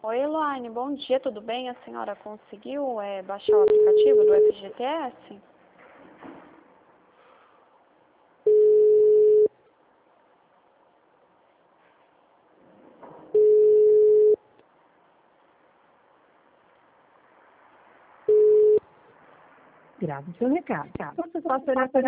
Oi, Elaine, bom dia, tudo bem? A senhora conseguiu baixar o aplicativo do FGTS? Grave seu recado. Você só será